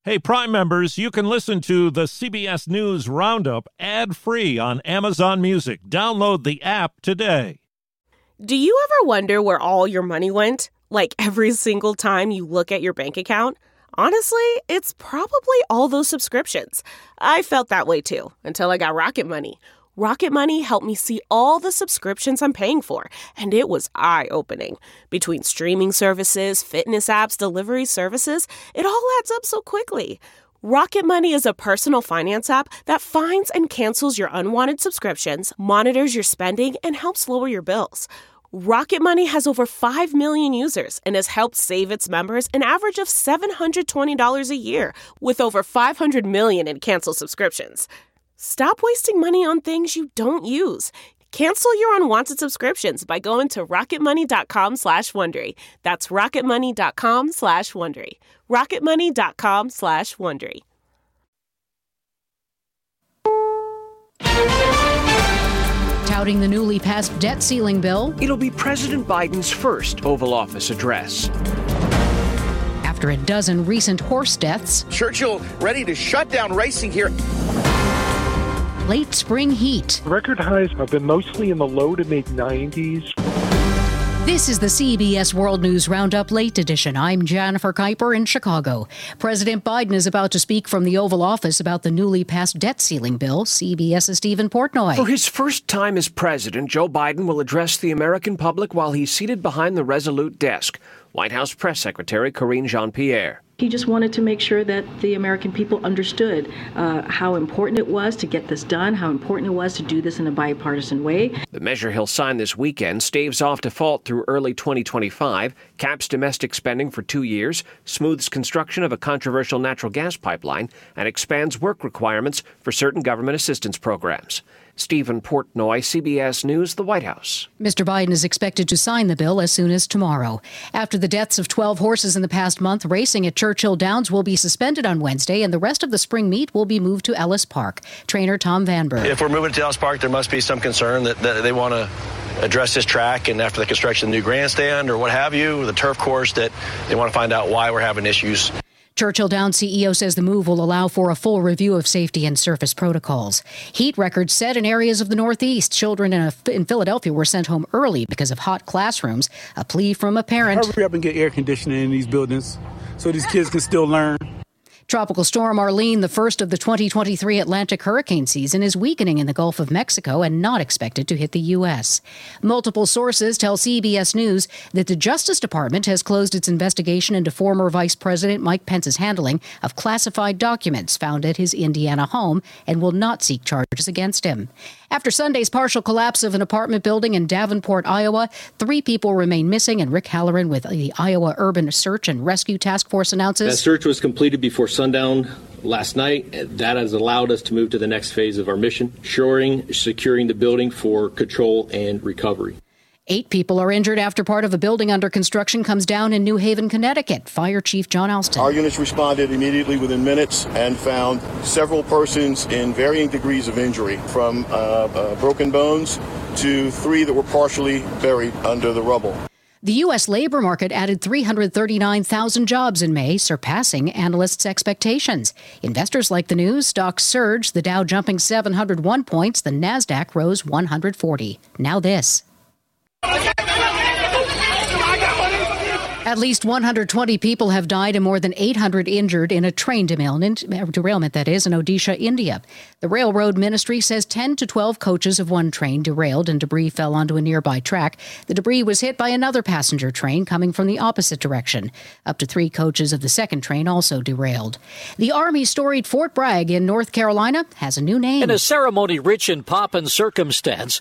Hey, Prime members, you can listen to the CBS News Roundup ad-free on Amazon Music. Download the app today. Do you ever wonder where all your money went? Like every single time you look at your bank account? Honestly, it's probably all those subscriptions. I felt that way too, until I got Rocket Money. Rocket Money helped me see all the subscriptions I'm paying for, and it was eye-opening. Between streaming services, fitness apps, delivery services, it all adds up so quickly. Rocket Money is a personal finance app that finds and cancels your unwanted subscriptions, monitors your spending, and helps lower your bills. Rocket Money has over 5 million users and has helped save its members an average of $720 a year, with over 500 million in canceled subscriptions. Stop wasting money on things you don't use. Cancel your unwanted subscriptions by going to rocketmoney.com/Wondery. That's rocketmoney.com/Wondery. rocketmoney.com/Wondery. Touting the newly passed debt ceiling bill. It'll be President Biden's first Oval Office address. After a dozen recent horse deaths. Churchill ready to shut down racing here. Late spring heat. Record highs have been mostly in the low to mid-90s. This is the CBS World News Roundup Late Edition. I'm Jennifer Kuiper in Chicago. President Biden is about to speak from the Oval Office about the newly passed debt ceiling bill. CBS's Stephen Portnoy. For his first time as president, Joe Biden will address the American public while he's seated behind the Resolute desk. White House Press Secretary Karine Jean-Pierre. He just wanted to make sure that the American people understood how important it was to get this done, how important it was to do this in a bipartisan way. The measure he'll sign this weekend staves off default through early 2025, caps domestic spending for 2 years, smooths construction of a controversial natural gas pipeline, and expands work requirements for certain government assistance programs. Stephen Portnoy, CBS News, the White House. Mr. Biden is expected to sign the bill as soon as tomorrow. After the deaths of 12 horses in the past month, racing at Churchill Downs will be suspended on Wednesday, and the rest of the spring meet will be moved to Ellis Park. Trainer Tom Vanberg. If we're moving to Ellis Park, there must be some concern that they want to address this track, and after the construction of the new grandstand or what have you, the turf course, that they want to find out why we're having issues. Churchill Downs CEO says the move will allow for a full review of safety and surface protocols. Heat records set in areas of the Northeast. Children in Philadelphia were sent home early because of hot classrooms. A plea from a parent. Hurry up and get air conditioning in these buildings so these kids can still learn. Tropical storm Arlene, the first of the 2023 Atlantic hurricane season, is weakening in the Gulf of Mexico and not expected to hit the U.S. Multiple sources tell CBS News that the Justice Department has closed its investigation into former Vice President Mike Pence's handling of classified documents found at his Indiana home and will not seek charges against him. After Sunday's partial collapse of an apartment building in Davenport, Iowa, 3 people remain missing, and Rick Halloran with the Iowa Urban Search and Rescue Task Force announces that search was completed before sundown last night. That has allowed us to move to the next phase of our mission, securing the building for control and recovery. 8 people are injured after part of a building under construction comes down in New Haven, Connecticut. Fire Chief John Alston. Our units responded immediately within minutes and found several persons in varying degrees of injury, from broken bones to 3 that were partially buried under the rubble. The U.S. labor market added 339,000 jobs in May, surpassing analysts' expectations. Investors like the news. Stocks surged, the Dow jumping 701 points, the Nasdaq rose 140. Now this. At least 120 people have died and more than 800 injured in a train derailment, in Odisha, India. The railroad ministry says 10 to 12 coaches of one train derailed and debris fell onto a nearby track. The debris was hit by another passenger train coming from the opposite direction. Up to 3 coaches of the second train also derailed. The Army's storied Fort Bragg in North Carolina has a new name. In a ceremony rich in pomp and circumstance,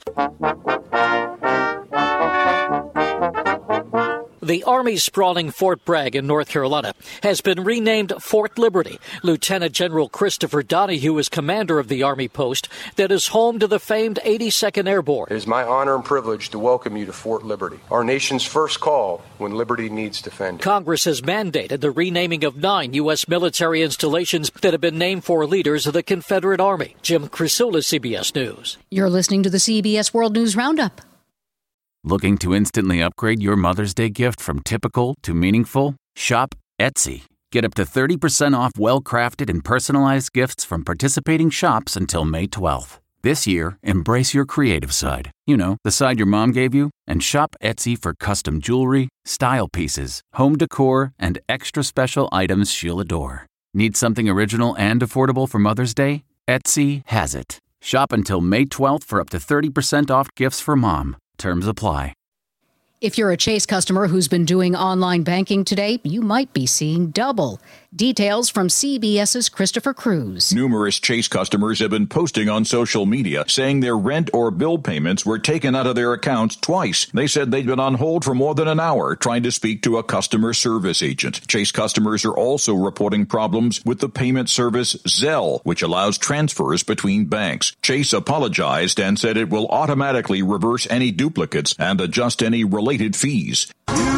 the Army's sprawling Fort Bragg in North Carolina has been renamed Fort Liberty. Lieutenant General Christopher Donahue is commander of the Army post that is home to the famed 82nd Airborne. It is my honor and privilege to welcome you to Fort Liberty, our nation's first call when liberty needs defending. Congress has mandated the renaming of 9 U.S. military installations that have been named for leaders of the Confederate Army. Jim Crisula, CBS News. You're listening to the CBS World News Roundup. Looking to instantly upgrade your Mother's Day gift from typical to meaningful? Shop Etsy. Get up to 30% off well-crafted and personalized gifts from participating shops until May 12th. This year, embrace your creative side. You know, the side your mom gave you. And shop Etsy for custom jewelry, style pieces, home decor, and extra special items she'll adore. Need something original and affordable for Mother's Day? Etsy has it. Shop until May 12th for up to 30% off gifts for mom. Terms apply. If you're a Chase customer who's been doing online banking today, you might be seeing double. Details from CBS's Christopher Cruz. Numerous Chase customers have been posting on social media saying their rent or bill payments were taken out of their accounts twice. They said they'd been on hold for more than an hour trying to speak to a customer service agent. Chase customers are also reporting problems with the payment service Zelle, which allows transfers between banks. Chase apologized and said it will automatically reverse any duplicates and adjust any related fees.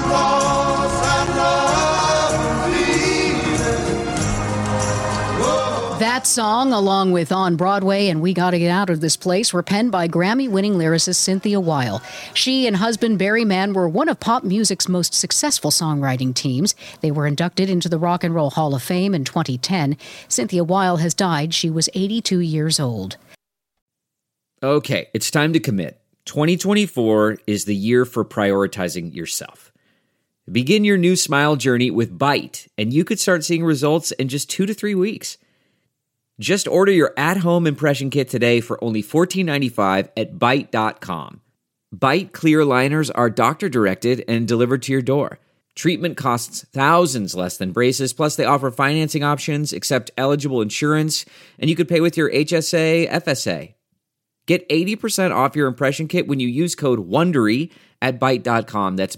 That song, along with On Broadway and We Gotta Get Out of This Place, were penned by Grammy-winning lyricist Cynthia Weil. She and husband Barry Mann were one of pop music's most successful songwriting teams. They were inducted into the Rock and Roll Hall of Fame in 2010. Cynthia Weil has died. She was 82 years old. Okay, it's time to commit. 2024 is the year for prioritizing yourself. Begin your new smile journey with Byte, and you could start seeing results in just 2 to 3 weeks. Just order your at-home impression kit today for only $14.95 at Byte.com. Byte clear liners are doctor-directed and delivered to your door. Treatment costs thousands less than braces, plus they offer financing options, accept eligible insurance, and you could pay with your HSA, FSA. Get 80% off your impression kit when you use code WONDERY at Byte.com. That's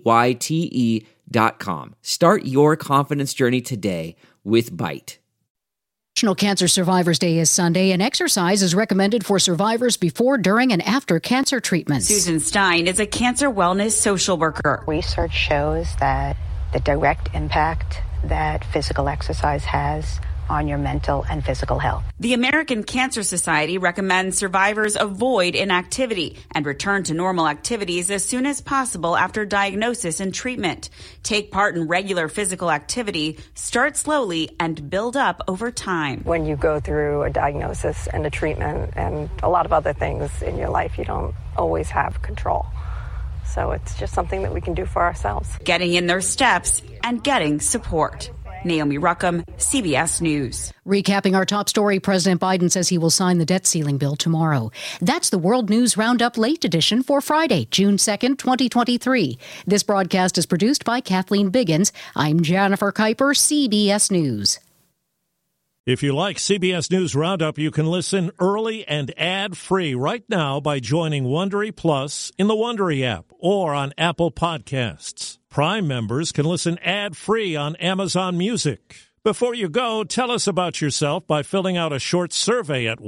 BYTE.com. Start your confidence journey today with Byte. National Cancer Survivors Day is Sunday, and exercise is recommended for survivors before, during, and after cancer treatments. Susan Stein is a cancer wellness social worker. Research shows that the direct impact that physical exercise has on your mental and physical health. The American Cancer Society recommends survivors avoid inactivity and return to normal activities as soon as possible after diagnosis and treatment. Take part in regular physical activity, start slowly, and build up over time. When you go through a diagnosis and a treatment and a lot of other things in your life, you don't always have control. So it's just something that we can do for ourselves. Getting in their steps and getting support. Naomi Ruckham, CBS News. Recapping our top story, President Biden says he will sign the debt ceiling bill tomorrow. That's the World News Roundup Late Edition for Friday, June 2nd, 2023. This broadcast is produced by Kathleen Biggins. I'm Jennifer Kuiper, CBS News. If you like CBS News Roundup, you can listen early and ad-free right now by joining Wondery Plus in the Wondery app or on Apple Podcasts. Prime members can listen ad-free on Amazon Music. Before you go, tell us about yourself by filling out a short survey at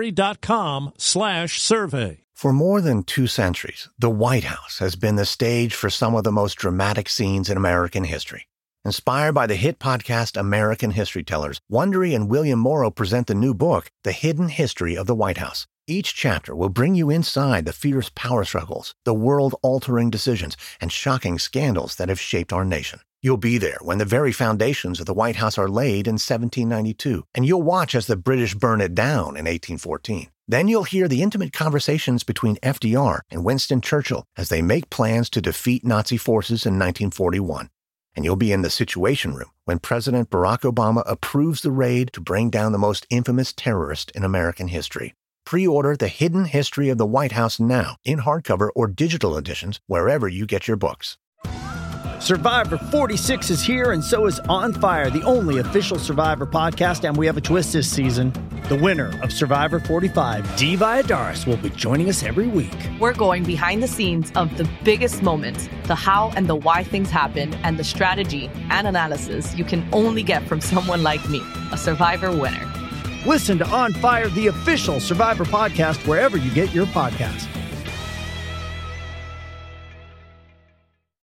Wondery.com/survey. For more than 2 centuries, the White House has been the stage for some of the most dramatic scenes in American history. Inspired by the hit podcast American History Tellers, Wondery and William Morrow present the new book, The Hidden History of the White House. Each chapter will bring you inside the fierce power struggles, the world-altering decisions, and shocking scandals that have shaped our nation. You'll be there when the very foundations of the White House are laid in 1792, and you'll watch as the British burn it down in 1814. Then you'll hear the intimate conversations between FDR and Winston Churchill as they make plans to defeat Nazi forces in 1941. And you'll be in the Situation Room when President Barack Obama approves the raid to bring down the most infamous terrorist in American history. Pre-order The Hidden History of the White House now in hardcover or digital editions wherever you get your books. Survivor 46 is here, and so is On Fire, the only official Survivor podcast, and we have a twist this season. The winner of Survivor 45, Dee Valladares, will be joining us every week. We're going behind the scenes of the biggest moments, the how and the why things happen, and the strategy and analysis you can only get from someone like me, a Survivor winner. Listen to On Fire, the official Survivor podcast, wherever you get your podcasts.